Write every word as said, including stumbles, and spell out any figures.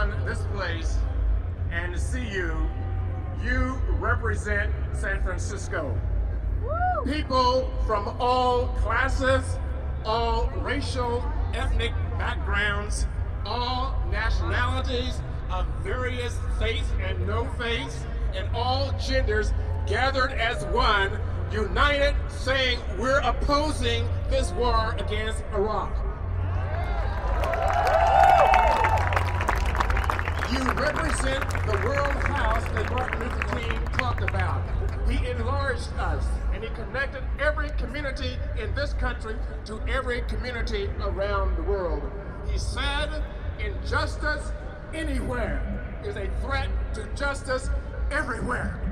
upon this place and to see you. You represent San Francisco. Woo! People from all classes, all racial, ethnic backgrounds, all nationalities of various faith and no faith, and all genders gathered as one, united, saying we're opposing this war against Iraq. You represent the World House that Martin Luther King talked about. He enlarged us, and he connected every community in this country to every community around the world. He said, injustice anywhere is a threat to justice everywhere.